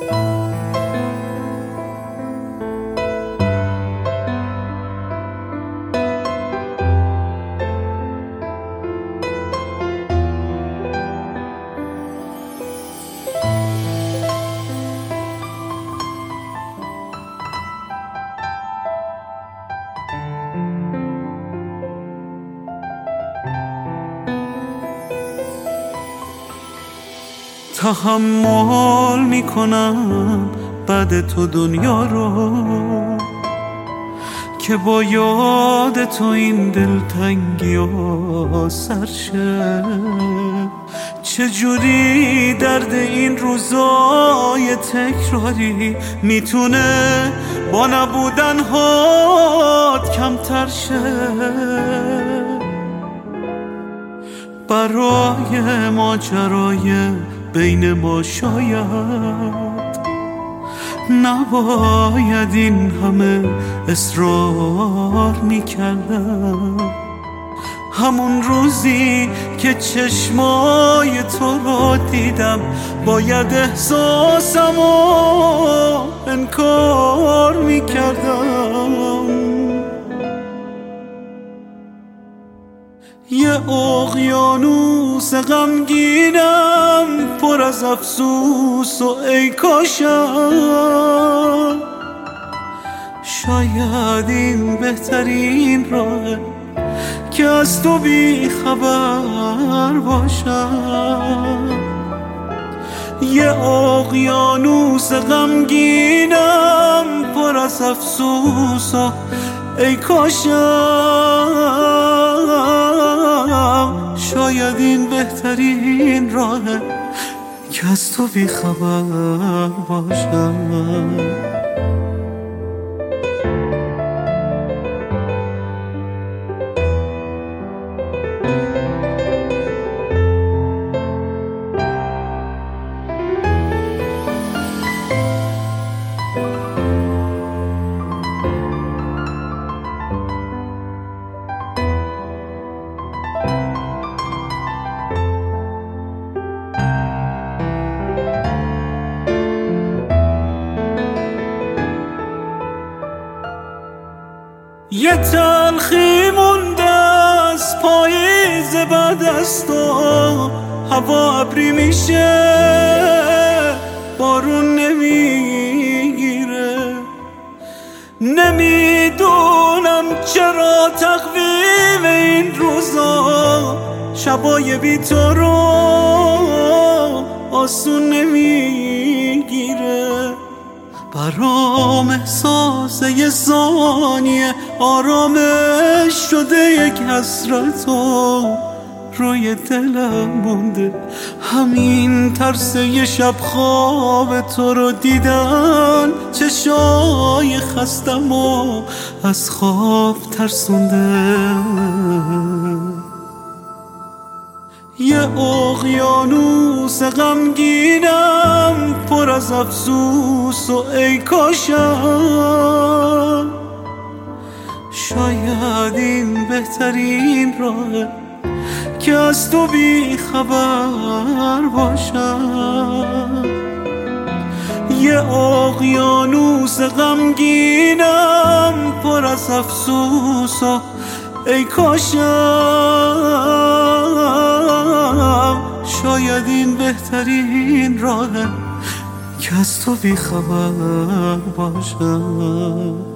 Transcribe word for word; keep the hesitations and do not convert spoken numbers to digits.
تحمل میکنم بعد تو دنیا رو که با یاد تو این دلتنگی و سرشه. چجوری درد این روزای تکراری میتونه با نبودن هات کمتر شه. برای ماجرای بین ما شاید نباید این همه اصرار میکردم. همون روزی که چشمای تو رو دیدم باید احساسمو انکار میکردم. یه اقیانوس غمگینم پر از افسوس و ای کاشم شاید این بهترین راهه که از تو بی خبر باشم. یه اقیانوس غمگینم پر از افسوس و ای کاشم شاید این بهترین راهه که از تو بی خبر باشم. یه تلخی مونده از پاییز بعد از تو، هوا ابری میشه بارون نمیگیره. نمیدونم چرا تقویم این روزا شبای بی تو رو آسون نمیگیره. برام احساس یه ثانیه آرامش شده یک حسرتو روی دلم مونده. همین ترس یه شب خواب تو رو دیدن چشای خستم و از خواب ترسونده. یه اقیانوس غمگینم پر از افسوس و ای کاشم شاید این بهترین راهه که از تو بی خبر باشم. یه اقیانوس غمگینم پر از افسوس و ای کاشم شاید این بهترین راهه که از تو بی خبر باشم.